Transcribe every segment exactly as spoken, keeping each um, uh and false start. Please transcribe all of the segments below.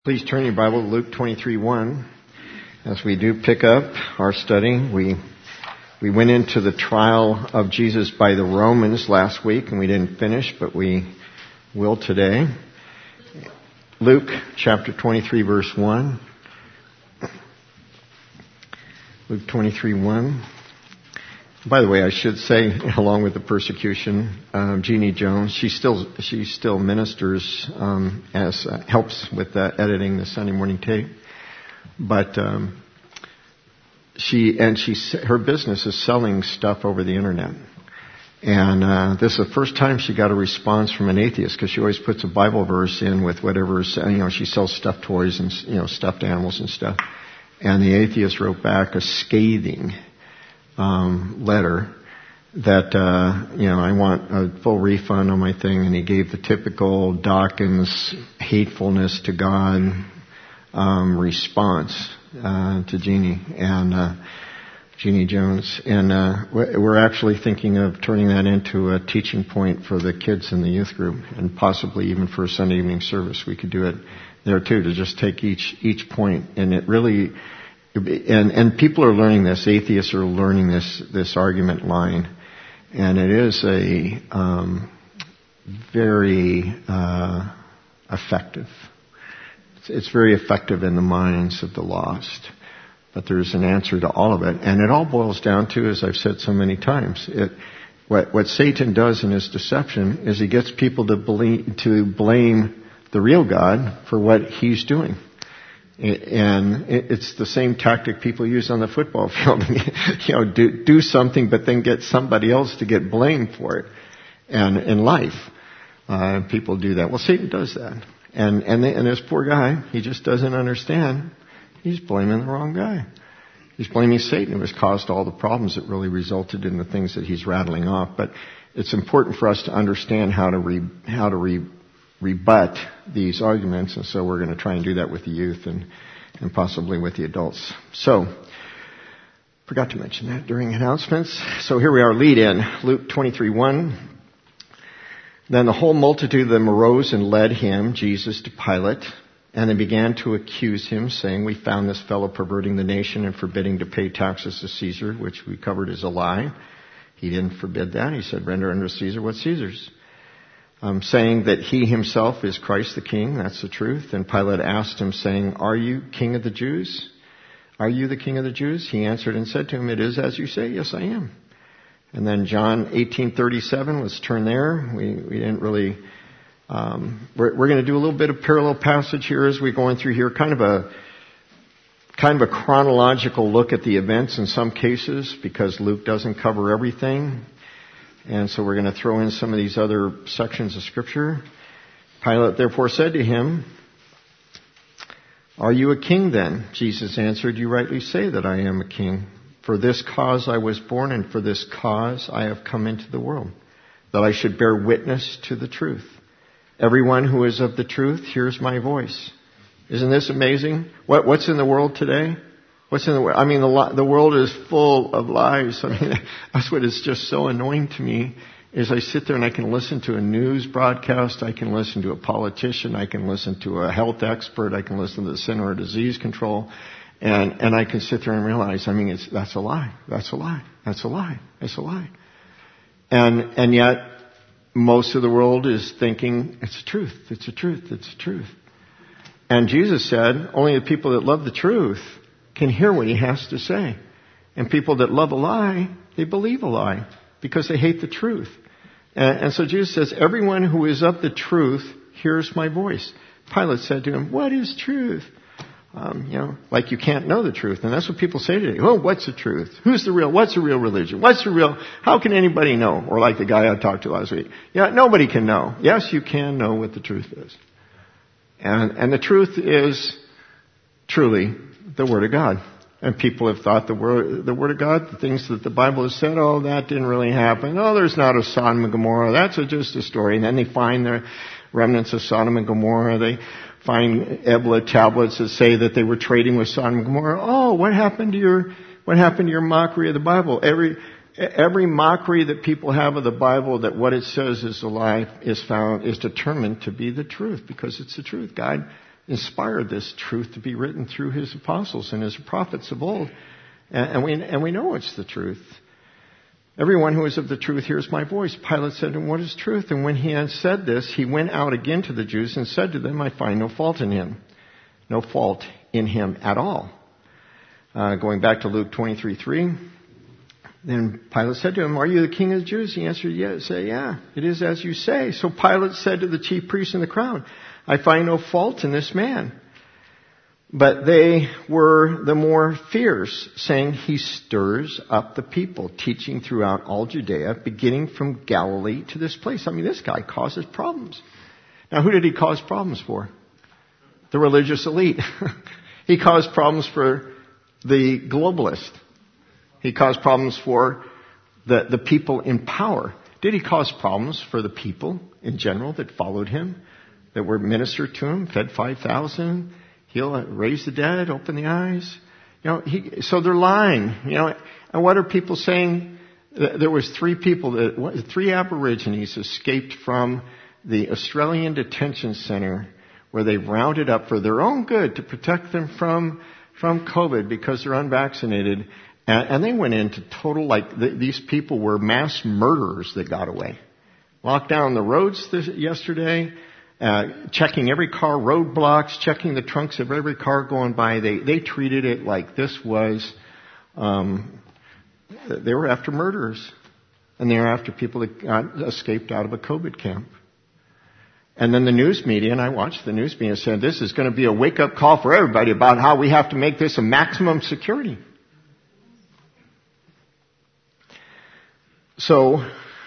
Please turn your Bible to Luke twenty-three one. As we do pick up our study, we we went into the trial of Jesus by the Romans last week, and we didn't finish, but we will today. Luke chapter twenty-three, verse one. Luke twenty-three one. By the way, I should say, along with the persecution, um, Jeannie Jones, she still she still ministers um, as uh, helps with uh, editing the Sunday morning tape, but um, she and she her business is selling stuff over the internet, and uh, this is the first time she got a response from an atheist, because she always puts a Bible verse in with whatever, you know, she sells stuffed toys and, you know, stuffed animals and stuff, and the atheist wrote back a scathing Um, letter that, uh, you know, I want a full refund on my thing, and he gave the typical Dawkins hatefulness to God um, response uh, to Jeannie and uh, Jeannie Jones, and uh, we're actually thinking of turning that into a teaching point for the kids in the youth group, and possibly even for a Sunday evening service. We could do it there too, to just take each each point, and it really. And, and people are learning this. Atheists are learning this this argument line, and it is a um, very uh, effective. It's, it's very effective in the minds of the lost. But there's an answer to all of it, and it all boils down to, as I've said so many times, it what what Satan does in his deception is he gets people to blame to blame the real God for what he's doing. And it's the same tactic people use on the football field. You know, do, do something, but then get somebody else to get blamed for it. And in life, uh, people do that. Well, Satan does that. And, and, they, and this poor guy, he just doesn't understand. He's blaming the wrong guy. He's blaming Satan, who has caused all the problems that really resulted in the things that he's rattling off. But it's important for us to understand how to re, how to re, rebut these arguments, and so we're going to try and do that with the youth and, and possibly with the adults. So, forgot to mention that during announcements. So here we are, lead in, Luke twenty-three one. Then the whole multitude of them arose and led him, Jesus, to Pilate, and they began to accuse him, saying, "We found this fellow perverting the nation and forbidding to pay taxes to Caesar," which we covered as a lie. He didn't forbid that. He said, "Render unto Caesar what's Caesar's." Um, saying that he himself is Christ the King. That's the truth. And Pilate asked him, saying, "Are you King of the Jews? Are you the King of the Jews?" He answered and said to him, "It is as you say. Yes, I am." And then John eighteen thirty-seven. Let's turn there. We we didn't really. Um, we're we're going to do a little bit of parallel passage here as we're going through here. Kind of a kind of a chronological look at the events in some cases, because Luke doesn't cover everything. And so we're going to throw in some of these other sections of Scripture. Pilate therefore said to him, "Are you a king then?" Jesus answered, "You rightly say that I am a king. For this cause I was born, and for this cause I have come into the world, that I should bear witness to the truth. Everyone who is of the truth hears my voice." Isn't this amazing? What, what's in the world today? What's in the world? I mean, the, the world is full of lies. I mean, that's what is just so annoying to me, is I sit there and I can listen to a news broadcast, I can listen to a politician, I can listen to a health expert, I can listen to the Center of Disease Control, and, and I can sit there and realize, I mean, it's, that's a lie, that's a lie, that's a lie, that's a lie. And, and yet, most of the world is thinking, it's the truth, it's the truth, it's the truth. And Jesus said, only the people that love the truth can hear what he has to say. And people that love a lie, they believe a lie because they hate the truth. And, and so Jesus says, everyone who is of the truth hears my voice. Pilate said to him, "What is truth?" Um, you know, like you can't know the truth. And that's what people say today. Oh, what's the truth? Who's the real? What's the real religion? What's the real? How can anybody know? Or like the guy I talked to last week. Yeah, nobody can know. Yes, you can know what the truth is. And, and the truth is truly the Word of God. And people have thought the Word, the Word of God, the things that the Bible has said, oh, that didn't really happen. Oh, there's not a Sodom and Gomorrah. That's a, just a story. And then they find the remnants of Sodom and Gomorrah. They find Ebla tablets that say that they were trading with Sodom and Gomorrah. Oh, what happened to your, what happened to your mockery of the Bible? Every, every mockery that people have of the Bible, that what it says is a lie, is found, is determined to be the truth, because it's the truth. God inspired this truth to be written through his apostles and his prophets of old. And we, and we know it's the truth. Everyone who is of the truth hears my voice. Pilate said to him, what is truth? And when he had said this, he went out again to the Jews and said to them, I find no fault in him. No fault in him at all. Uh, going back to Luke twenty-three three. Then Pilate said to him, are you the king of the Jews? He answered, yes. Say, yeah, it is as you say. So Pilate said to the chief priests and the crowd, I find no fault in this man. But they were the more fierce, saying, he stirs up the people, teaching throughout all Judea, beginning from Galilee to this place. I mean, this guy causes problems. Now, who did he cause problems for? The religious elite. He caused problems for the globalist. He caused problems for the, the people in power. Did he cause problems for the people in general that followed him, that were ministered to him, fed five thousand? He'll raise the dead, open the eyes. You know, he, so they're lying. You know, and what are people saying? There was three people that, three Aborigines escaped from the Australian detention center where they rounded up for their own good to protect them from, from COVID because they're unvaccinated. And, and they went into total, like, the, these people were mass murderers that got away. Locked down the roads this, yesterday. Uh, checking every car, roadblocks, checking the trunks of every car going by. They they treated it like this was, um, they were after murderers. And they were after people that got, escaped out of a COVID camp. And then the news media, and I watched the news media, said this is going to be a wake-up call for everybody about how we have to make this a maximum security. So...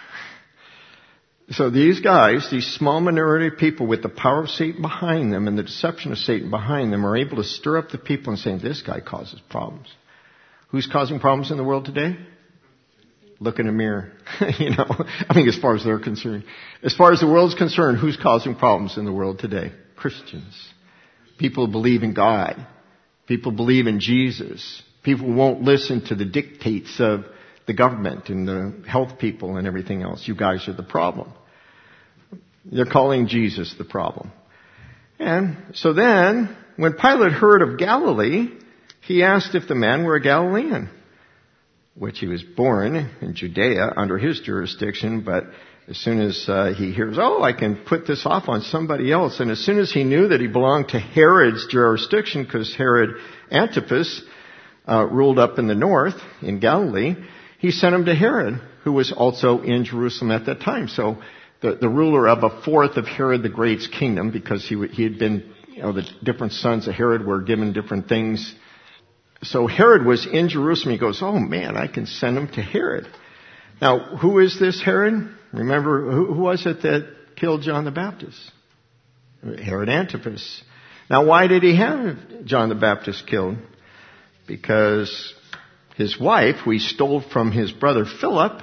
So these guys, these small minority of people with the power of Satan behind them and the deception of Satan behind them are able to stir up the people and say, this guy causes problems. Who's causing problems in the world today? Look in the mirror. You know, I mean, as far as they're concerned. As far as the world's concerned, who's causing problems in the world today? Christians. People who believe in God. People who believe in Jesus. People who won't listen to the dictates of the government and the health people and everything else. You guys are the problem. They're calling Jesus the problem. And so then, when Pilate heard of Galilee, he asked if the man were a Galilean, which he was born in Judea under his jurisdiction, but as soon as uh, he hears, oh, I can put this off on somebody else, and as soon as he knew that he belonged to Herod's jurisdiction, because Herod Antipas uh, ruled up in the north, in Galilee, he sent him to Herod, who was also in Jerusalem at that time. So the, the ruler of a fourth of Herod the Great's kingdom, because he, he had been, you know, the different sons of Herod were given different things. So Herod was in Jerusalem. He goes, oh man, I can send him to Herod. Now, who is this Herod? Remember, who, who was it that killed John the Baptist? Herod Antipas. Now, why did he have John the Baptist killed? Because his wife, who he stole from his brother Philip,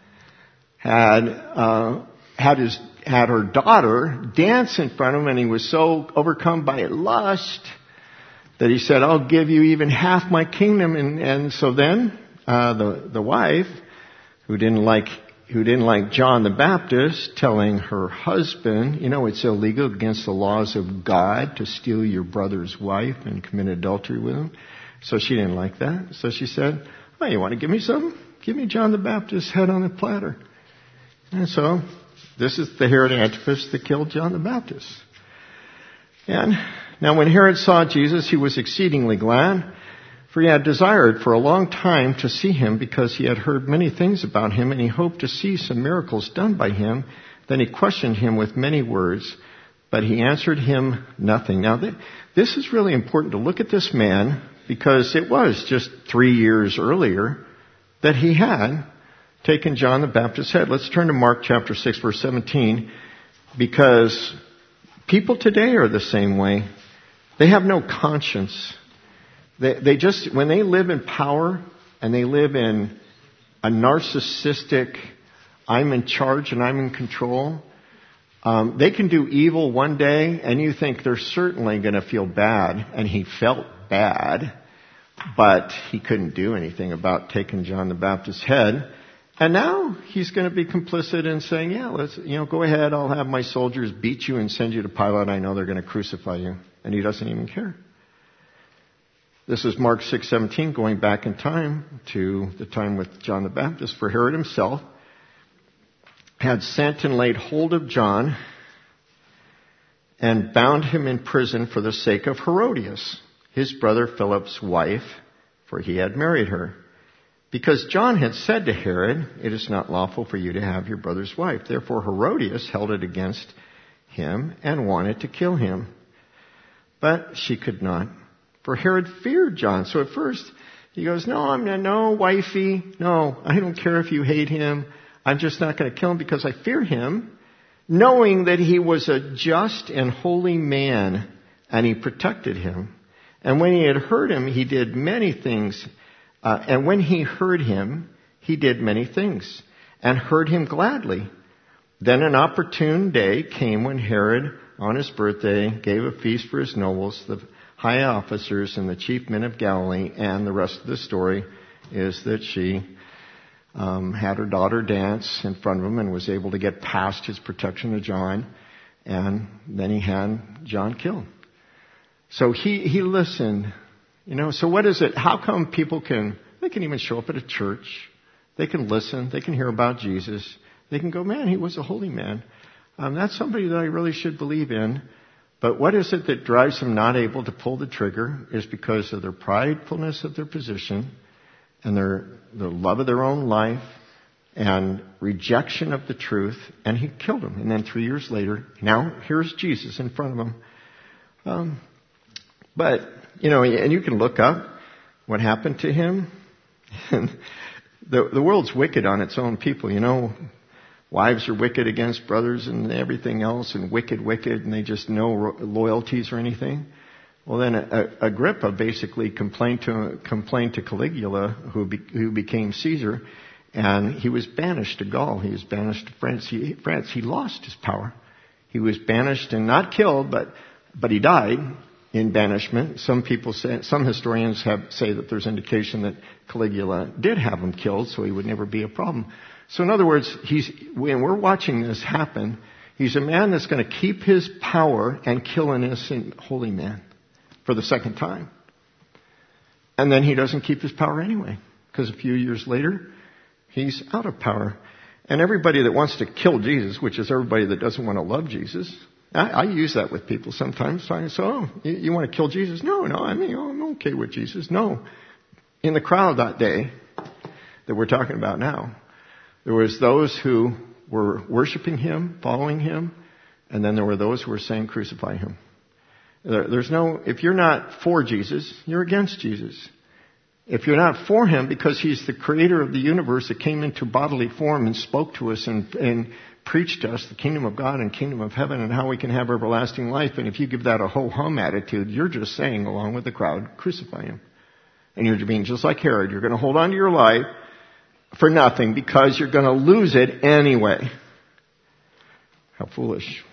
had uh, had his had her daughter dance in front of him, and he was so overcome by lust that he said, "I'll give you even half my kingdom." And and so then uh, the the wife, who didn't like who didn't like John the Baptist, telling her husband, "You know, it's illegal against the laws of God to steal your brother's wife and commit adultery with him." So she didn't like that. So she said, "Oh, you want to give me something? Give me John the Baptist's head on a platter." And so this is the Herod Antipas that killed John the Baptist. And now when Herod saw Jesus, he was exceedingly glad, for he had desired for a long time to see him, because he had heard many things about him, and he hoped to see some miracles done by him. Then he questioned him with many words, but he answered him nothing. Now this is really important to look at this man, because it was just three years earlier that he had taken John the Baptist's head. Let's turn to Mark chapter six, verse seventeen, because people today are the same way. They have no conscience. They, they just, when they live in power and they live in a narcissistic, I'm in charge and I'm in control, um, they can do evil one day and you think they're certainly going to feel bad. And he felt bad, but he couldn't do anything about taking John the Baptist's head. And now he's going to be complicit in saying, yeah, let's, you know, go ahead. I'll have my soldiers beat you and send you to Pilate. I know they're going to crucify you. And he doesn't even care. This is Mark six seventeen, going back in time to the time with John the Baptist. For Herod himself had sent and laid hold of John and bound him in prison for the sake of Herodias, his brother Philip's wife, for he had married her. Because John had said to Herod, it is not lawful for you to have your brother's wife. Therefore Herodias held it against him and wanted to kill him. But she could not. For Herod feared John. So at first he goes, no, I'm not, no, wifey, no, I don't care if you hate him. I'm just not going to kill him because I fear him, knowing that he was a just and holy man, and he protected him. And when he had heard him, he did many things. Uh, and when he heard him, he did many things, and heard him gladly. Then an opportune day came when Herod, on his birthday, gave a feast for his nobles, the high officers and the chief men of Galilee, and the rest of the story is that she um, had her daughter dance in front of him and was able to get past his protection of John, and then he had John killed. So he, he listened, you know, so what is it? How come people can, they can even show up at a church, they can listen, they can hear about Jesus, they can go, man, he was a holy man. Um, that's somebody that I really should believe in. But what is it that drives them not able to pull the trigger is because of their pridefulness of their position and their, their love of their own life and rejection of the truth. And he killed him. And then three years later, now here's Jesus in front of him. Um, but, you know, and you can look up what happened to him. And the, the world's wicked on its own people, you know. Wives are wicked against brothers and everything else, and wicked, wicked, and they just know loyalties or anything. Well, then Agrippa basically complained to complained to Caligula, who be, who became Caesar, and he was banished to Gaul. He was banished to France. He, France. He lost his power. He was banished and not killed, but but he died in banishment. Some people say, some historians have say that there's indication that Caligula did have him killed, so he would never be a problem. So in other words, he's, when we're watching this happen, he's a man that's going to keep his power and kill an innocent holy man for the second time. And then he doesn't keep his power anyway, because a few years later, he's out of power. And everybody that wants to kill Jesus, which is everybody that doesn't want to love Jesus, I, I use that with people sometimes. I say, oh, you, you want to kill Jesus? No, no, I mean, oh, I'm okay with Jesus. No. In the crowd that day that we're talking about now, there was those who were worshiping him, following him, and then there were those who were saying, crucify him. There, there's no, if you're not for Jesus, you're against Jesus. If you're not for him because he's the creator of the universe that came into bodily form and spoke to us and, and preached to us the kingdom of God and kingdom of heaven and how we can have everlasting life, and if you give that a ho-hum attitude, you're just saying, along with the crowd, crucify him. And you're being just like Herod. You're going to hold on to your life for nothing because you're going to lose it anyway. How foolish.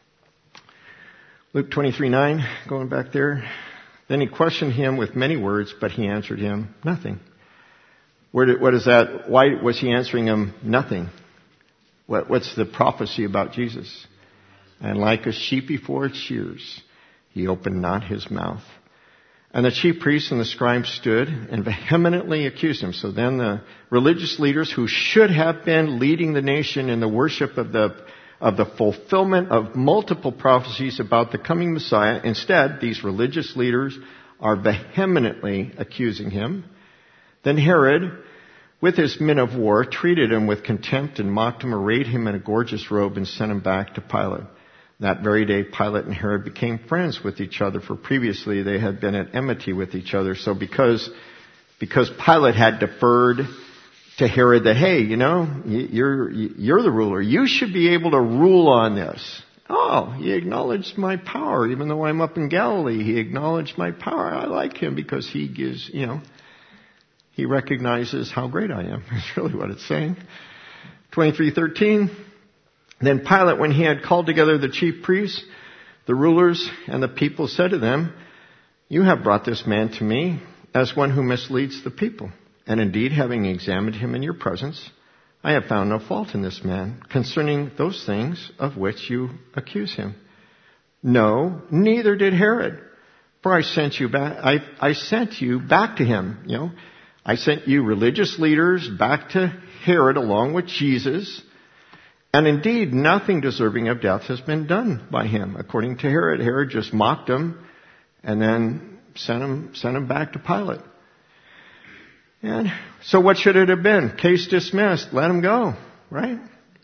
Luke twenty-three nine, going back there. Then he questioned him with many words, but he answered him nothing. Where did, what is that? Why was he answering him nothing? What, what's the prophecy about Jesus? And like a sheep before its shears, he opened not his mouth. And the chief priests and the scribes stood and vehemently accused him. So then the religious leaders who should have been leading the nation in the worship of the of the fulfillment of multiple prophecies about the coming Messiah, instead, these religious leaders are vehemently accusing him. Then Herod, with his men of war, treated him with contempt and mocked him, arrayed him in a gorgeous robe, and sent him back to Pilate. That very day, Pilate and Herod became friends with each other, for previously they had been at enmity with each other. So because, because Pilate had deferred to Herod that, hey, you know, you're, you're the ruler. You should be able to rule on this. Oh, he acknowledged my power, even though I'm up in Galilee. He acknowledged my power. I like him because he gives, you know, he recognizes how great I am. That's really what it's saying. twenty-three thirteen. Then Pilate, when he had called together the chief priests, the rulers, and the people, said to them, you have brought this man to me as one who misleads the people. And indeed, having examined him in your presence, I have found no fault in this man concerning those things of which you accuse him. No, neither did Herod. For I sent you back, I, I sent you back to him, you know. I sent you religious leaders back to Herod along with Jesus. And indeed, nothing deserving of death has been done by him. According to Herod, Herod just mocked him and then sent him, sent him back to Pilate. And so what should it have been? Case dismissed. Let him go, right?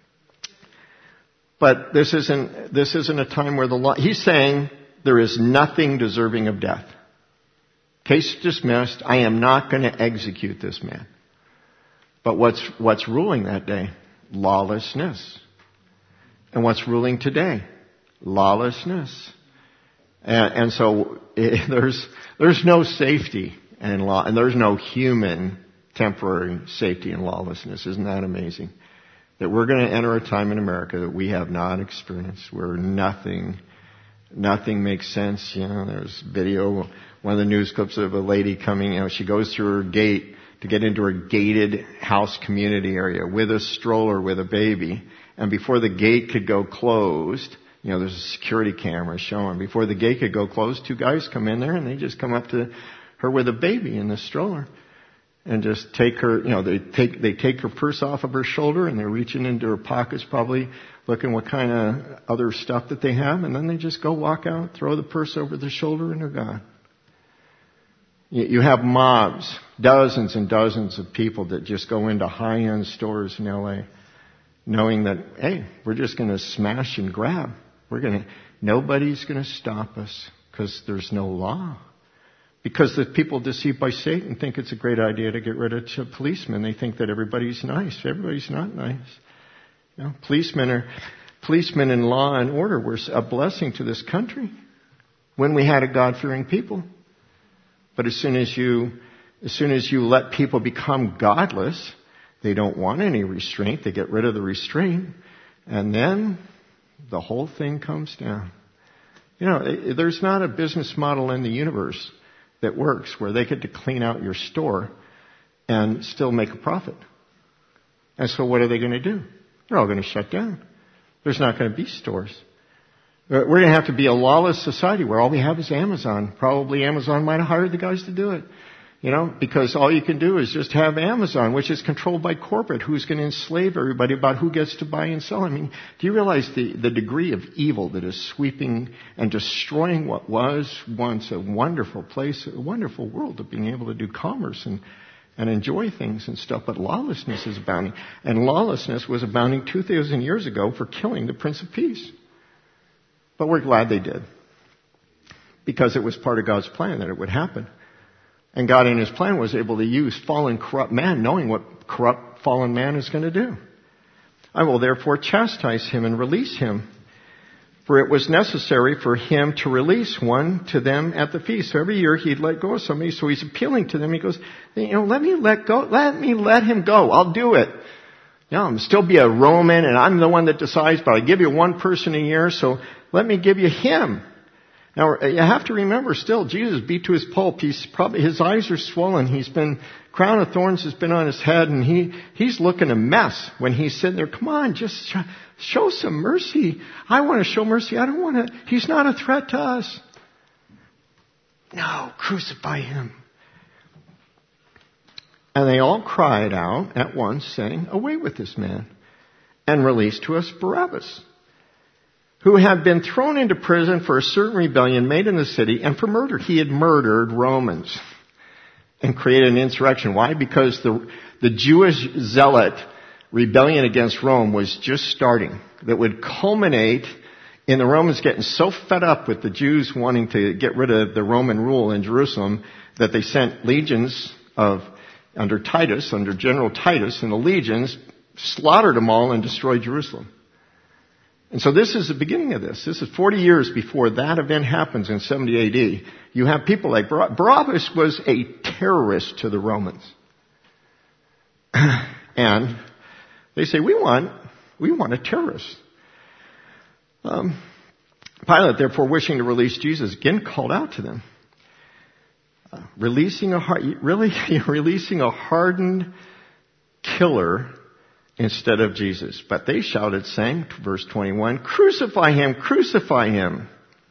But this isn't, this isn't a time where the law, he's saying there is nothing deserving of death. Case dismissed. I am not going to execute this man. But what's, what's ruling that day? Lawlessness. And what's ruling today? Lawlessness. And, and so it, there's, there's no safety in law, and there's no human temporary safety in lawlessness. Isn't that amazing? That we're going to enter a time in America that we have not experienced, where nothing, nothing makes sense. You know, there's video, one of the news clips of a lady coming, you know, she goes through her gate to get into her gated house community area with a stroller with a baby. And before the gate could go closed, you know, there's a security camera showing. Before the gate could go closed, two guys come in there and they just come up to her with a baby in the stroller and just take her, you know, they take, they take her purse off of her shoulder and they're reaching into her pockets probably looking what kind of other stuff that they have. And then they just go walk out, throw the purse over their shoulder and they're gone. You have mobs, dozens and dozens of people that just go into high-end stores in L A knowing that, hey, we're just going to smash and grab. We're going to, nobody's going to stop us because there's no law. Because the people deceived by Satan think it's a great idea to get rid of policemen. They think that everybody's nice. Everybody's not nice. You know, policemen are, policemen in law and order were a blessing to this country when we had a God-fearing people. But as soon as you, as soon as you let people become godless, they don't want any restraint. They get rid of the restraint. And then the whole thing comes down. You know, there's not a business model in the universe that works where they get to clean out your store and still make a profit. And so what are they going to do? They're all going to shut down. There's not going to be stores. We're going to have to be a lawless society where all we have is Amazon. Probably Amazon might have hired the guys to do it. You know, because all you can do is just have Amazon, which is controlled by corporate, who's going to enslave everybody about who gets to buy and sell. I mean, do you realize the, the degree of evil that is sweeping and destroying what was once a wonderful place, a wonderful world of being able to do commerce and, and enjoy things and stuff? But lawlessness is abounding. And lawlessness was abounding two thousand years ago for killing the Prince of Peace. But we're glad they did. Because it was part of God's plan that it would happen. And God in His plan was able to use fallen, corrupt man, knowing what corrupt, fallen man is going to do. I will therefore chastise him and release him. For it was necessary for him to release one to them at the feast. So every year he'd let go of somebody. So he's appealing to them. He goes, you know, let me let go. Let me let him go. I'll do it. You know, I'm still be a Roman and I'm the one that decides, but I give you one person a year. So let me give you him. Now, you have to remember still, Jesus beat to his pulp. He's probably, his eyes are swollen. He's been, crown of thorns has been on his head and he, he's looking a mess when he's sitting there. Come on, just sh- show some mercy. I want to show mercy. I don't want to, he's not a threat to us. No, crucify him. And they all cried out at once saying, away with this man and release to us Barabbas, who had been thrown into prison for a certain rebellion made in the city and for murder. He had murdered Romans and created an insurrection. Why? Because the, the Jewish zealot rebellion against Rome was just starting. That would culminate in the Romans getting so fed up with the Jews wanting to get rid of the Roman rule in Jerusalem that they sent legions of, under Titus, under General Titus, and the legions slaughtered them all and destroyed Jerusalem. And so this is the beginning of this. This is forty years before that event happens in seventy A D. You have people like Bar- Barabbas was a terrorist to the Romans. And they say, we want, we want a terrorist. Um, Pilate, therefore, wishing to release Jesus, again called out to them. Uh, releasing a, really, releasing a hardened killer instead of Jesus. But they shouted, saying, verse twenty-one, "Crucify him, crucify him."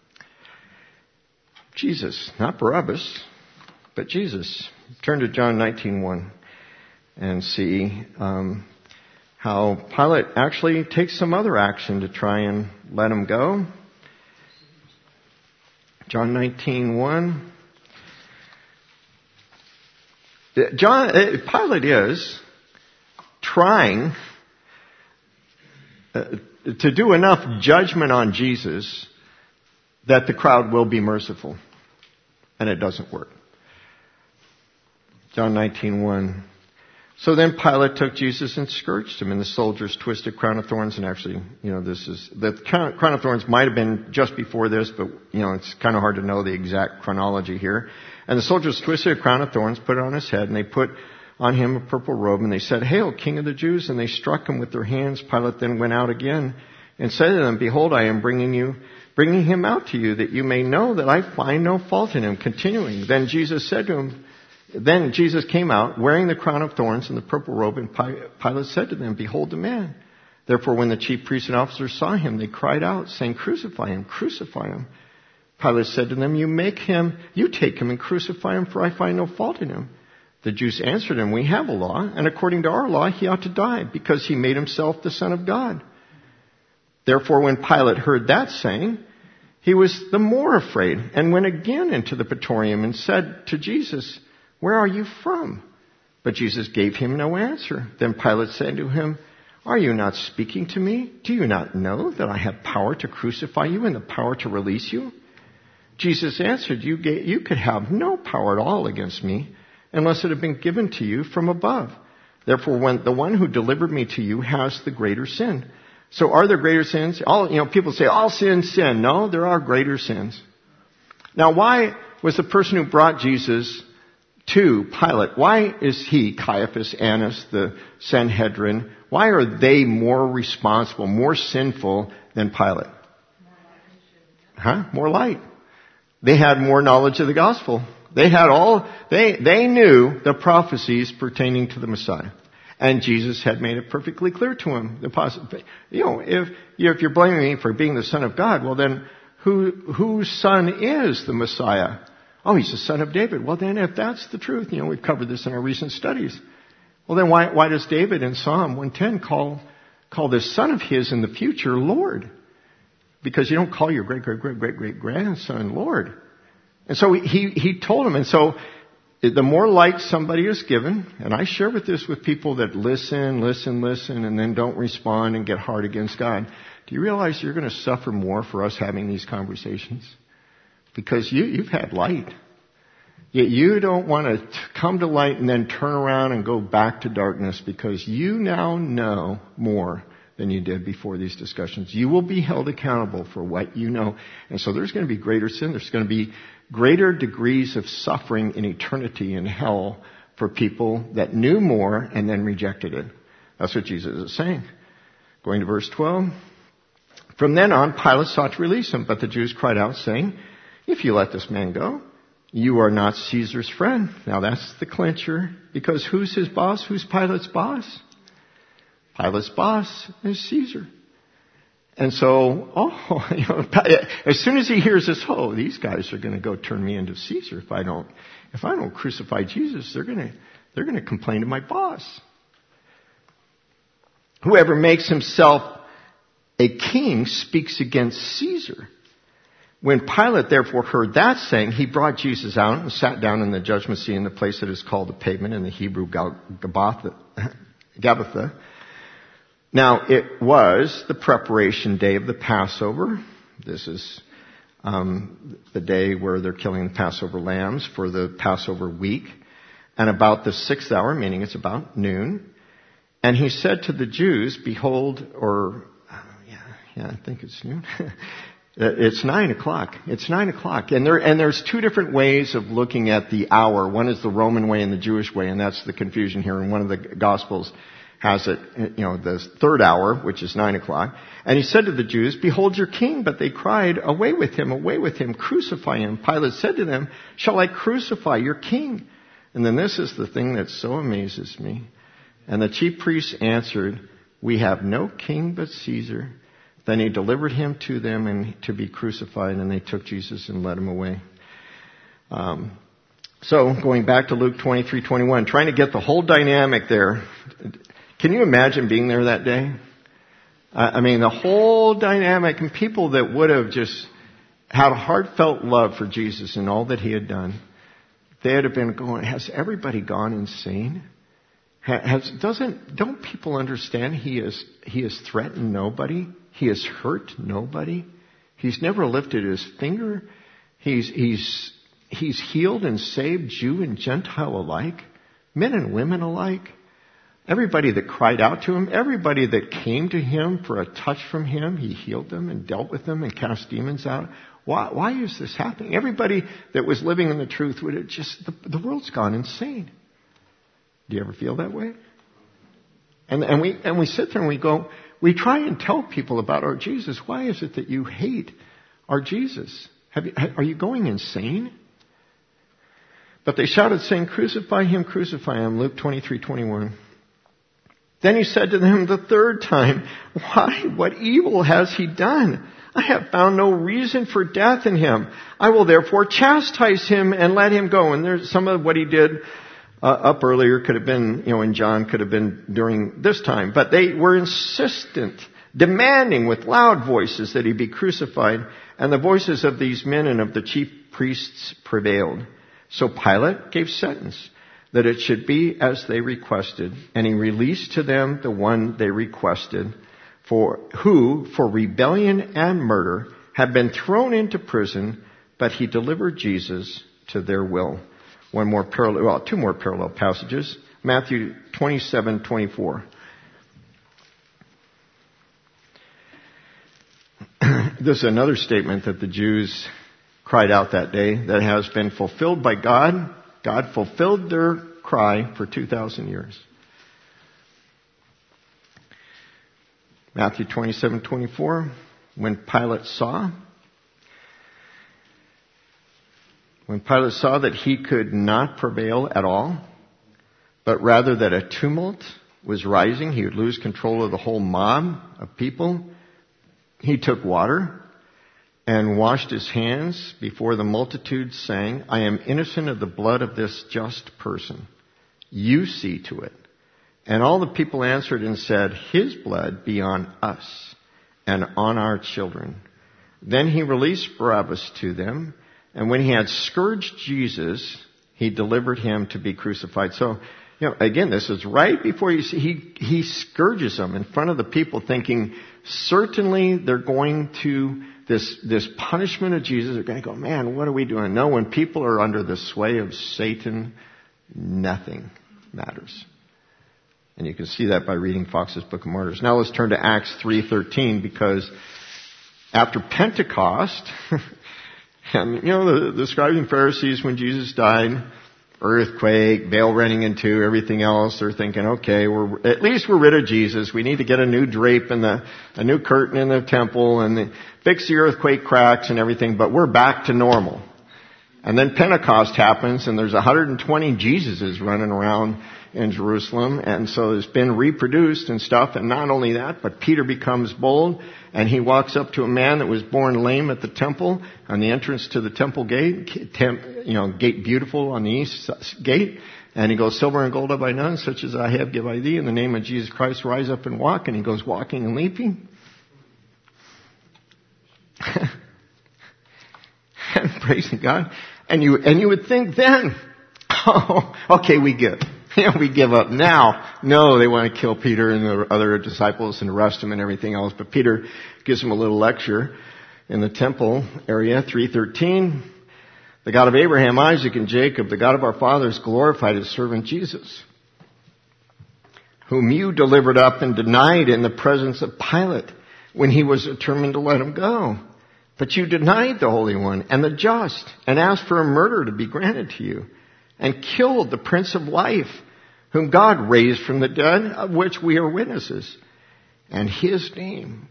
Jesus, not Barabbas, but Jesus. Turn to John nineteen one and see um, how Pilate actually takes some other action to try and let him go. John nineteen one. John, Pilate is trying uh, to do enough judgment on Jesus that the crowd will be merciful. And it doesn't work. John nineteen one. So then Pilate took Jesus and scourged him, and the soldiers twisted crown of thorns. And actually, you know, this is, the crown of thorns might have been just before this, but, you know, it's kind of hard to know the exact chronology here. And the soldiers twisted a crown of thorns, put it on his head, and they put on him a purple robe, and they said, "Hail, King of the Jews!" And they struck him with their hands. Pilate then went out again and said to them, "Behold, I am bringing you, bringing him out to you, that you may know that I find no fault in him." Continuing, then Jesus said to him, Then Jesus came out, wearing the crown of thorns and the purple robe, and Pilate said to them, "Behold the man." Therefore, when the chief priests and officers saw him, they cried out, saying, "Crucify him, crucify him." Pilate said to them, "You make him, you take him and crucify him, for I find no fault in him." The Jews answered him, "We have a law, and according to our law he ought to die, because he made himself the Son of God." Therefore, when Pilate heard that saying, he was the more afraid, and went again into the praetorium and said to Jesus, "Where are you from?" But Jesus gave him no answer. Then Pilate said to him, "Are you not speaking to me? Do you not know that I have power to crucify you and the power to release you?" Jesus answered, you, gave, you could have no power at all against me unless it had been given to you from above. Therefore, when the one who delivered me to you has the greater sin. So are there greater sins? All, you know, people say all sins sin. No, there are greater sins. Now, why was the person who brought Jesus to Pilate, why is he, Caiaphas, Annas, the Sanhedrin, why are they more responsible, more sinful than Pilate? Huh? More light. They had more knowledge of the gospel. They had all, they, they knew the prophecies pertaining to the Messiah. And Jesus had made it perfectly clear to him. The possi- you know, if, if you're blaming me for being the Son of God, well then, who, whose son is the Messiah? Oh, he's the son of David. Well then, if that's the truth, you know, we've covered this in our recent studies. Well then, why, why does David in Psalm one ten call, call this son of his in the future Lord? Because you don't call your great, great, great, great, great grandson Lord. And so he, he told him, and so the more light somebody is given, and I share with this with people that listen, listen, listen, and then don't respond and get hard against God. Do you realize you're going to suffer more for us having these conversations? Because you, you've had light. Yet you don't want to come to light and then turn around and go back to darkness because you now know more than you did before these discussions. You will be held accountable for what you know. And so there's going to be greater sin. There's going to be greater degrees of suffering in eternity in hell for people that knew more and then rejected it. That's what Jesus is saying. Going to verse twelve. From then on, Pilate sought to release him, but the Jews cried out, saying, "If you let this man go, you are not Caesar's friend." Now that's the clincher, because who's his boss? Who's Pilate's boss? Pilate's boss is Caesar. And so, oh, you know, as soon as he hears this, oh, these guys are going to go turn me into Caesar if I don't, if I don't crucify Jesus, they're going to, they're going to complain to my boss. Whoever makes himself a king speaks against Caesar. When Pilate therefore heard that saying, he brought Jesus out and sat down in the judgment seat in the place that is called the pavement in the Hebrew Gabbatha. Gabbatha. Now, it was the preparation day of the Passover. This is um, the day where they're killing the Passover lambs for the Passover week. And about the sixth hour, meaning it's about noon. And he said to the Jews, behold, or, uh, yeah, yeah, I think it's noon. It's nine o'clock. It's nine o'clock. And there, and there's two different ways of looking at the hour. One is the Roman way and the Jewish way, and that's the confusion here. And one of the Gospels has it, you know, the third hour, which is nine o'clock. And he said to the Jews, behold your king. But they cried, away with him, away with him, crucify him. Pilate said to them, shall I crucify your king? And then this is the thing that so amazes me. And the chief priests answered, we have no king but Caesar. Then he delivered him to them and to be crucified, and they took Jesus and led him away. Um, so going back to Luke twenty-three twenty-one, trying to get the whole dynamic there. Can you imagine being there that day? I mean, the whole dynamic, and people that would have just had a heartfelt love for Jesus and all that he had done, they'd have been going, has everybody gone insane? Has, doesn't, don't people understand he is, he has threatened nobody? He has hurt nobody? He's never lifted his finger. He's, he's, he's healed and saved Jew and Gentile alike, men and women alike. Everybody that cried out to him, everybody that came to him for a touch from him, he healed them and dealt with them and cast demons out. Why, why is this happening? Everybody that was living in the truth would have just, the, the world's gone insane. Do you ever feel that way? And, and we, and we sit there and we go, we try and tell people about our Jesus. Why is it that you hate our Jesus? Have you, are you going insane? But they shouted saying, crucify him, crucify him. Luke twenty-three twenty-one. Then he said to them the third time, why? What evil has he done? I have found no reason for death in him. I will therefore chastise him and let him go. And there's some of what he did uh, up earlier could have been, you know, in John could have been during this time. But they were insistent, demanding with loud voices that he be crucified. And the voices of these men and of the chief priests prevailed. So Pilate gave sentence that it should be as they requested, and he released to them the one they requested, for who, for rebellion and murder, had been thrown into prison, but he delivered Jesus to their will. One more parallel, well, two more parallel passages. Matthew twenty-seven twenty-four. This is another statement that the Jews cried out that day that has been fulfilled by God. God fulfilled their cry for two thousand years. Matthew twenty-seven twenty-four. When Pilate saw, when Pilate saw that he could not prevail at all, but rather that a tumult was rising, he would lose control of the whole mob of people, he took water and washed his hands before the multitude, saying, I am innocent of the blood of this just person. You see to it. And all the people answered and said, his blood be on us and on our children. Then he released Barabbas to them, and when he had scourged Jesus, he delivered him to be crucified. So, you know, again, this is right before you see, he, he scourges them in front of the people, thinking, certainly they're going to, this, this punishment of Jesus, they're going to go, man, what are we doing? No, when people are under the sway of Satan, nothing matters. And you can see that by reading Fox's Book of Martyrs. Now let's turn to Acts three thirteen, because after Pentecost, and you know, the, the scribes and Pharisees, when Jesus died, earthquake, veil rending in two, everything else, they're thinking, okay, we're, at least we're rid of Jesus. We need to get a new drape and the, a new curtain in the temple and the, fix the earthquake cracks and everything, but we're back to normal. And then Pentecost happens, and there's one hundred twenty Jesuses running around in Jerusalem, and so it's been reproduced and stuff. And not only that, but Peter becomes bold, and he walks up to a man that was born lame at the temple on the entrance to the temple gate, temp, you know, gate beautiful on the east gate. And he goes, silver and gold have I none, such as I have give I thee. In the name of Jesus Christ, rise up and walk. And he goes walking and leaping. And praising God. And you, and you would think then, oh, okay, we give. You know, we give up now. No, they want to kill Peter and the other disciples and arrest him and everything else. But Peter gives him a little lecture in the temple area, three thirteen. The God of Abraham, Isaac, and Jacob, the God of our fathers, glorified his servant Jesus, whom you delivered up and denied in the presence of Pilate when he was determined to let him go. But you denied the Holy One and the just, and asked for a murder to be granted to you, and killed the Prince of Life, whom God raised from the dead, of which we are witnesses. And his name,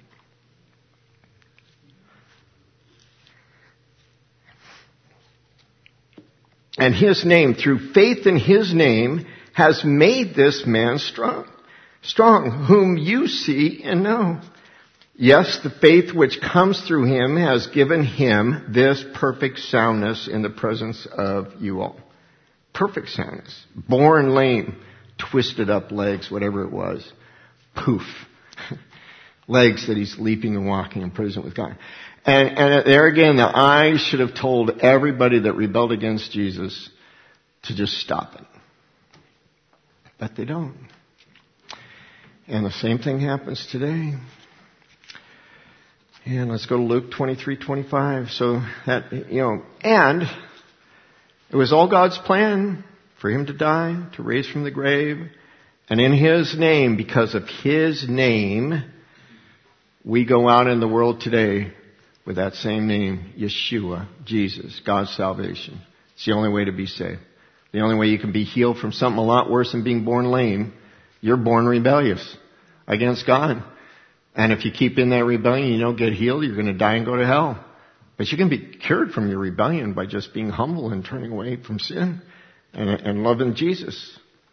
and his name, through faith in his name, has made this man strong, strong, whom you see and know. Yes, the faith which comes through him has given him this perfect soundness in the presence of you all. Perfect soundness. Born lame, twisted up legs, whatever it was. Poof. Legs that he's leaping and walking in prison with God. And, and there again, the eyes should have told everybody that rebelled against Jesus to just stop it. But they don't. And the same thing happens today. And let's go to Luke twenty-three twenty-five. So that, you know, and it was all God's plan for him to die, to raise from the grave. And in his name, because of his name, we go out in the world today with that same name, Yeshua, Jesus, God's salvation. It's the only way to be saved. The only way you can be healed from something a lot worse than being born lame. You're born rebellious against God. And if you keep in that rebellion, you don't get healed, you're going to die and go to hell. But you can be cured from your rebellion by just being humble and turning away from sin and, and loving Jesus.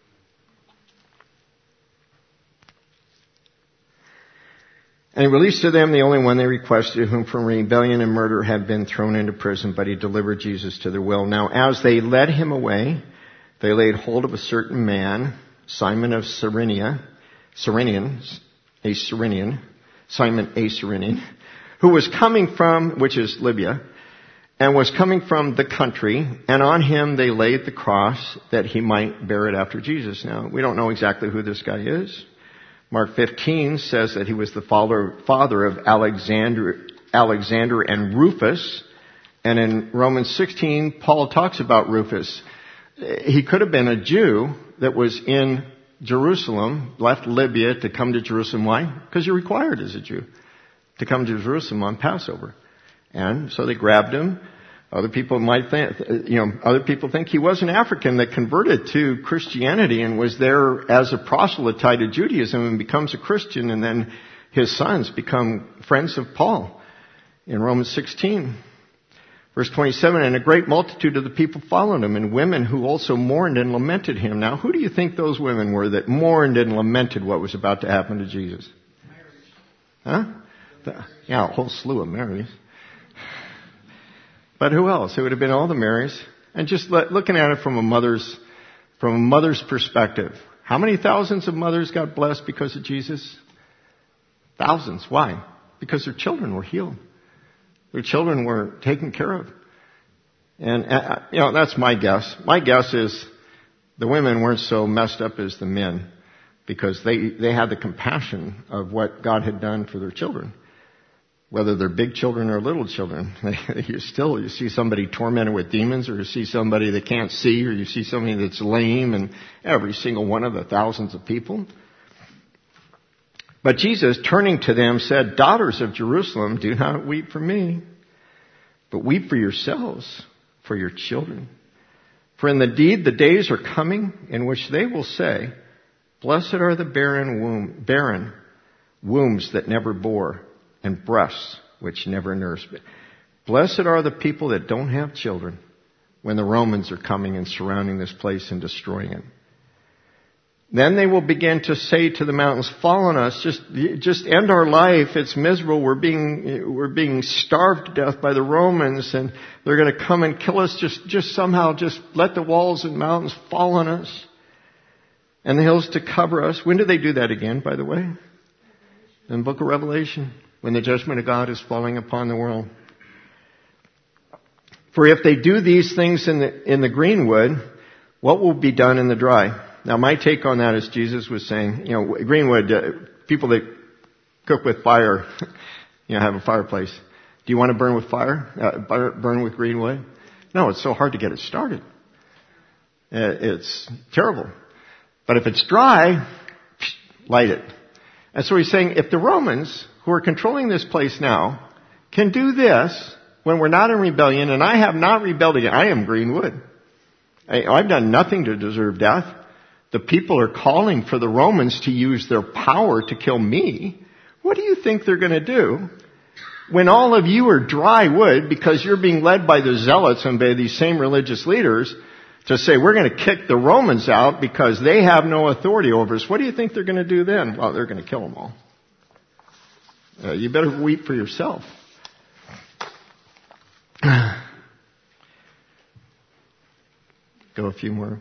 And he released to them the only one they requested, whom from rebellion and murder had been thrown into prison, but he delivered Jesus to their will. Now, as they led him away, they laid hold of a certain man, Simon of Cyrenia, Cyrenian, a Cyrenian, Simon a Cyrenian, who was coming from, which is Libya, and was coming from the country, and on him they laid the cross that he might bear it after Jesus. Now, we don't know exactly who this guy is. Mark fifteen says that he was the father, father of Alexander, Alexander and Rufus. And in Romans sixteen, Paul talks about Rufus. He could have been a Jew that was in Jerusalem, left Libya to come to Jerusalem. Why? Because you're required as a Jew to come to Jerusalem on Passover. And so they grabbed him. Other people might think, you know, other people think he was an African that converted to Christianity and was there as a proselyte to Judaism and becomes a Christian, and then his sons become friends of Paul in Romans sixteen. Verse twenty-seven, and a great multitude of the people followed him, and women who also mourned and lamented him. Now, who do you think those women were that mourned and lamented what was about to happen to Jesus? Marys. Huh? The, yeah, a whole slew of Marys. But who else? It would have been all the Marys. And just let, looking at it from a mother's, from a mother's perspective. How many thousands of mothers got blessed because of Jesus? Thousands. Why? Because their children were healed. Their children were taken care of. And, uh, you know, that's my guess. My guess is the women weren't so messed up as the men because they, they had the compassion of what God had done for their children. Whether they're big children or little children, you still, you see somebody tormented with demons, or you see somebody that can't see, or you see somebody that's lame, and every single one of the thousands of people. But Jesus, turning to them, said, daughters of Jerusalem, do not weep for me, but weep for yourselves, for your children. For in the deed the days are coming in which they will say, blessed are the barren womb, barren wombs that never bore, and breasts which never nursed. Blessed are the people that don't have children when the Romans are coming and surrounding this place and destroying it. Then they will begin to say to the mountains, fall on us, just, just end our life. It's miserable. We're being, we're being starved to death by the Romans, and they're going to come and kill us. Just, just somehow just let the walls and mountains fall on us and the hills to cover us. When do they do that again, by the way? In the book of Revelation. When the judgment of God is falling upon the world. For if they do these things in the, in the greenwood, what will be done in the dry? Now my take on that is Jesus was saying, you know, greenwood, uh, people that cook with fire, you know, have a fireplace. Do you want to burn with fire? Uh, burn with greenwood? No, it's so hard to get it started. Uh, it's terrible. But if it's dry, light it. And so he's saying, if the Romans, who are controlling this place now, can do this when we're not in rebellion, and I have not rebelled again. I am greenwood. I, I've done nothing to deserve death. The people are calling for the Romans to use their power to kill me. What do you think they're going to do when all of you are dry wood because you're being led by the zealots and by these same religious leaders to say, we're going to kick the Romans out because they have no authority over us, what do you think they're going to do then? Well, they're going to kill them all. Uh, you better weep for yourself. Go a few more.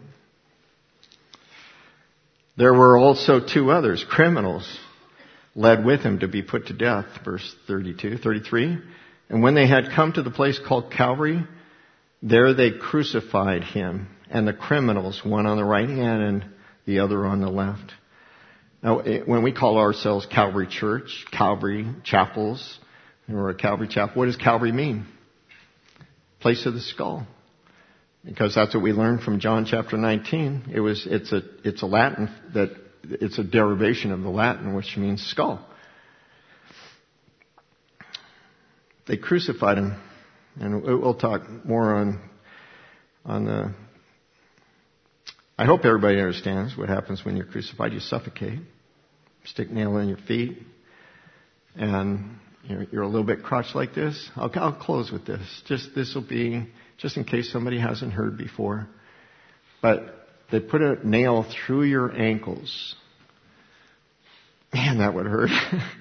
There were also two others, criminals, led with him to be put to death, verse thirty-two, thirty-three. And when they had come to the place called Calvary, there they crucified him and the criminals, one on the right hand and the other on the left. Now, when we call ourselves Calvary Church, Calvary Chapels, or a Calvary Chapel, what does Calvary mean? Place of the skull. Because that's what we learned from John chapter nineteen. It was, it's a, it's a Latin that, it's a derivation of the Latin, which means skull. They crucified him. And we'll talk more on, on the, I hope everybody understands what happens when you're crucified. You suffocate. Stick nail in your feet. And you're, you're a little bit crouched like this. I'll, I'll close with this. Just, this will be, just in case somebody hasn't heard before. But they put a nail through your ankles. Man, that would hurt.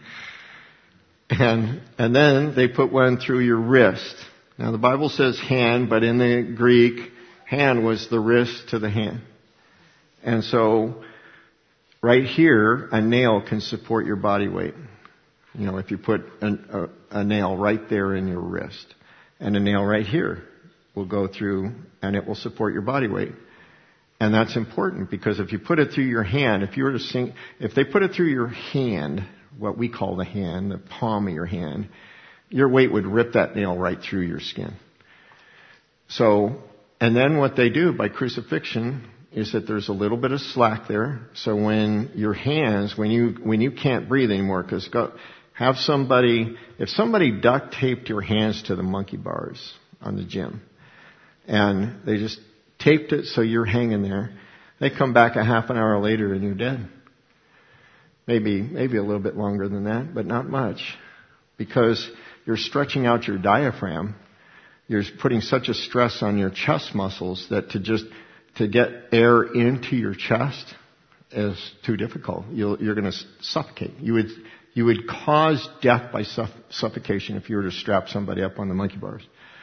and, and then they put one through your wrist. Now the Bible says hand, but in the Greek, hand was the wrist to the hand. And so, right here, a nail can support your body weight. You know, if you put an, a, a nail right there in your wrist. And a nail right here will go through and it will support your body weight. And that's important because if you put it through your hand, if you were to sink, if they put it through your hand, what we call the hand, the palm of your hand, your weight would rip that nail right through your skin. So, and then what they do by crucifixion is that there's a little bit of slack there. So when your hands, when you, when you can't breathe anymore, because go, have somebody, if somebody duct taped your hands to the monkey bars on the gym, and they just taped it so you're hanging there, they come back a half an hour later and you're dead. Maybe, maybe a little bit longer than that, but not much. Because you're stretching out your diaphragm. You're putting such a stress on your chest muscles that to just, to get air into your chest is too difficult. You'll, you're going to suffocate. You would, you would cause death by suff- suffocation if you were to strap somebody up on the monkey bars.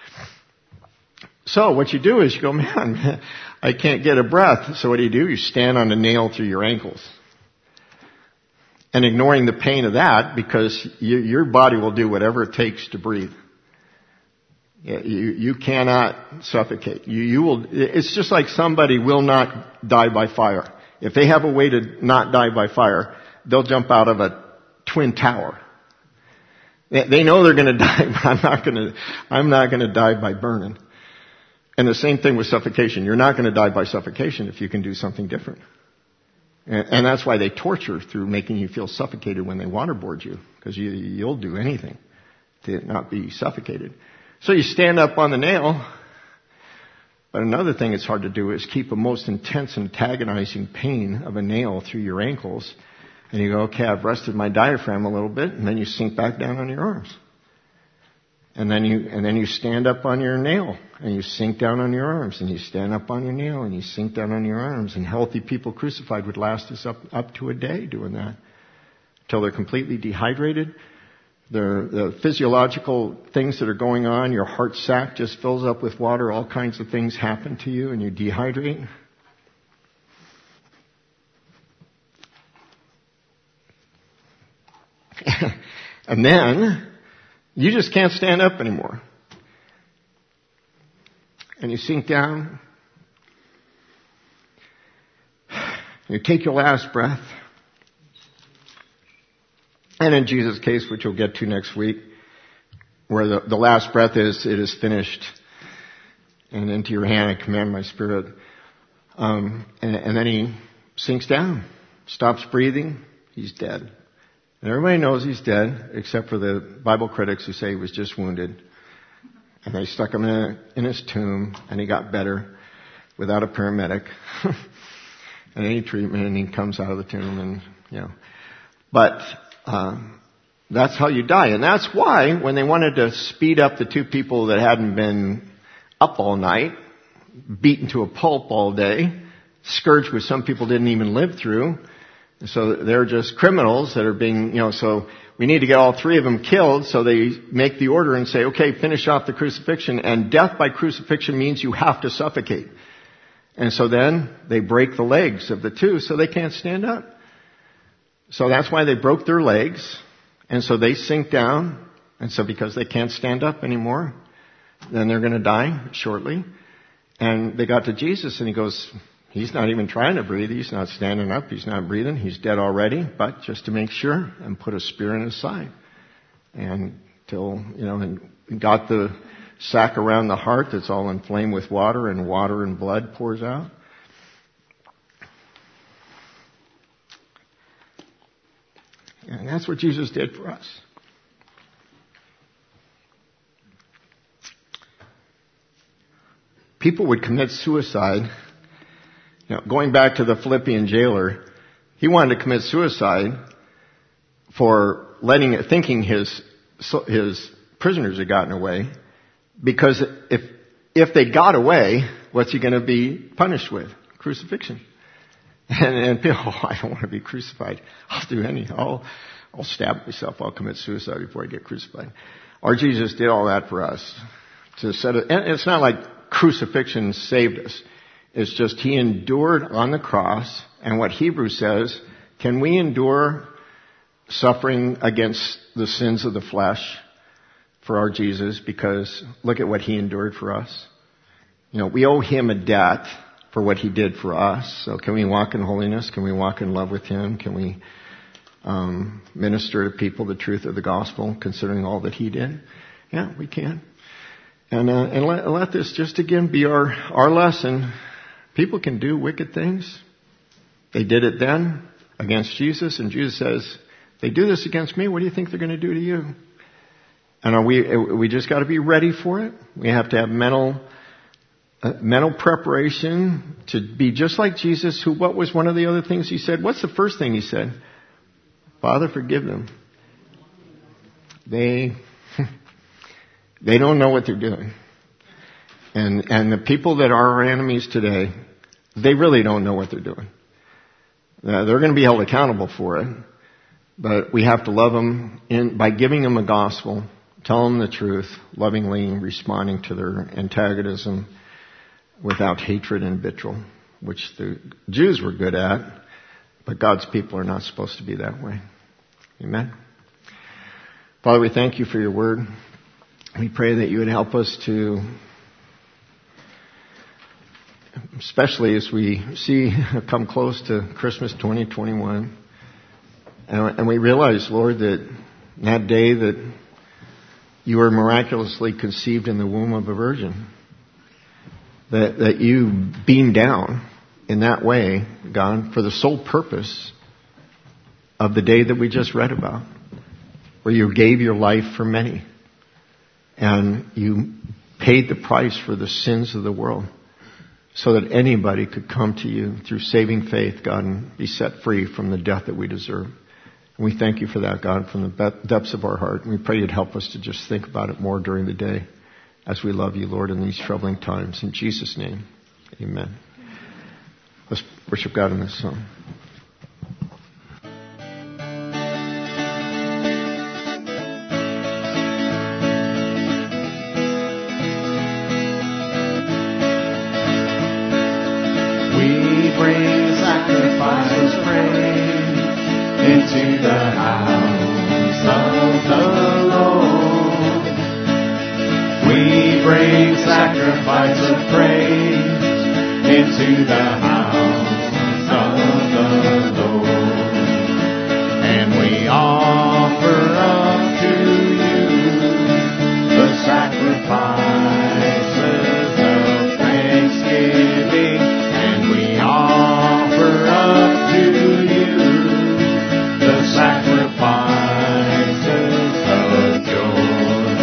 So what you do is you go, man, I can't get a breath. So what do you do? You stand on a nail through your ankles. And ignoring the pain of that because you, your body will do whatever it takes to breathe. You, you cannot suffocate. You, you will, it's just like somebody will not die by fire. If they have a way to not die by fire, they'll jump out of a twin tower. They, they know they're going to die, but I'm not going to, I'm not going to die by burning. And the same thing with suffocation. You're not going to die by suffocation if you can do something different. And, and that's why they torture through making you feel suffocated when they waterboard you. Because you, you'll do anything to not be suffocated. So you stand up on the nail. But another thing it's hard to do is keep a most intense antagonizing pain of a nail through your ankles. And you go, okay, I've rested my diaphragm a little bit. And then you sink back down on your arms. And then you, and then you stand up on your nail and you sink down on your arms and you stand up on your nail and you sink down on your arms. And healthy people crucified would last us up, up to a day doing that until they're completely dehydrated. The, the physiological things that are going on, your heart sac just fills up with water. All kinds of things happen to you and you dehydrate. And then you just can't stand up anymore. And you sink down. You take your last breath. And in Jesus' case, which we'll get to next week, where the, the last breath is, it is finished. And into your hand I command my spirit. Um, and, and then he sinks down, stops breathing, he's dead. And everybody knows he's dead, except for the Bible critics who say he was just wounded. And they stuck him in, a, in his tomb, and he got better without a paramedic and any treatment, and he comes out of the tomb, and you know. But um, that's how you die, and that's why when they wanted to speed up the two people that hadn't been up all night, beaten to a pulp all day, scourged which some people didn't even live through. So they're just criminals that are being, you know, so we need to get all three of them killed. So they make the order and say, okay, finish off the crucifixion. And death by crucifixion means you have to suffocate. And so then they break the legs of the two so they can't stand up. So that's why they broke their legs. And so they sink down. And so because they can't stand up anymore, then they're going to die shortly. And they got to Jesus and he goes, he's not even trying to breathe. He's not standing up. He's not breathing. He's dead already. But just to make sure, and put a spear in his side. And till, you know, and got the sack around the heart that's all inflamed with water, and water and blood pours out. And that's what Jesus did for us. People would commit suicide. You know, going back to the Philippian jailer, he wanted to commit suicide for letting it, thinking his his prisoners had gotten away, because if if they got away, what's he going to be punished with? Crucifixion. And, and people, oh, I don't want to be crucified. I'll do anything. I'll I'll stab myself. I'll commit suicide before I get crucified. Our Jesus did all that for us to set it. And it's not like crucifixion saved us. It's just he endured on the cross. And what Hebrews says, can we endure suffering against the sins of the flesh for our Jesus? Because look at what he endured for us. You know, we owe him a debt for what he did for us. So can we walk in holiness? Can we walk in love with him? Can we um, minister to people the truth of the gospel, considering all that he did? Yeah, we can. And uh, and let, let this just again be our, our lesson. People can do wicked things. They did it then against Jesus, and Jesus says, they do this against me, what do you think they're going to do to you? And are we we just got to be ready for it. We have to have mental uh, mental preparation to be just like Jesus, who, what was one of the other things he said? What's the first thing he said? Father, forgive them. They they don't know what they're doing. And and the people that are our enemies today, they really don't know what they're doing. Uh, they're going to be held accountable for it. But we have to love them in, by giving them a gospel, tell them the truth, lovingly responding to their antagonism without hatred and vitriol, which the Jews were good at, but God's people are not supposed to be that way. Amen. Father, we thank you for your word. We pray that you would help us to, especially as we see come close to Christmas twenty twenty-one, and we realize, Lord, that that day that you were miraculously conceived in the womb of a virgin, that, that you beamed down in that way, God, for the sole purpose of the day that we just read about, where you gave your life for many, and you paid the price for the sins of the world, so that anybody could come to you through saving faith, God, and be set free from the death that we deserve. And we thank you for that, God, from the depths of our heart. And we pray you'd help us to just think about it more during the day as we love you, Lord, in these troubling times. In Jesus' name, amen. Let's worship God in this song. We bring sacrifice of praise into the house of the Lord. We bring sacrifice of praise into the house of the Lord. And we offer up to you the sacrifices of thanksgiving. And we offer up to you the sacrifices of joy.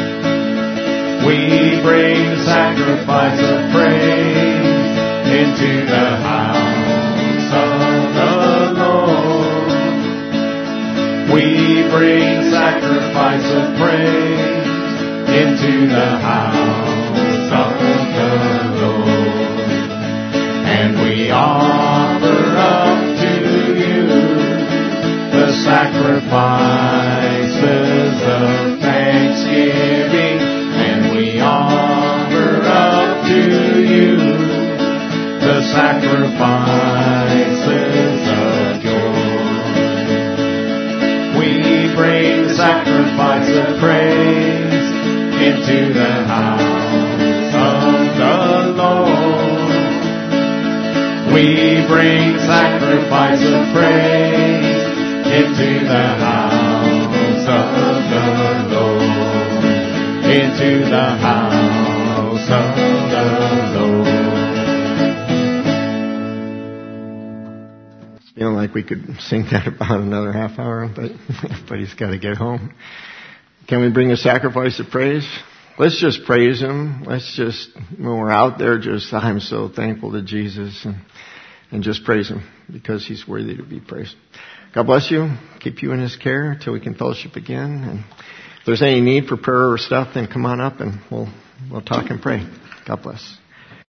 We bring sacrifice of praise into the house of the Lord. We bring sacrifice of praise into the house of the Lord. and we offer up to you the sacrifices of thanksgiving, and we offer up to you the sacrifices of joy. We bring the sacrifice of praise into the house of the Lord. We bring sacrifice of praise into the house of the Lord. Into the house of the Lord. Feeling like we could sing that about another half hour, but everybody's got to get home. Can we bring a sacrifice of praise? Let's just praise Him. Let's just, when we're out there, just, I'm so thankful to Jesus, and, and just praise Him because He's worthy to be praised. God bless you. Keep you in His care until we can fellowship again. And if there's any need for prayer or stuff, then come on up and we'll, we'll talk and pray. God bless.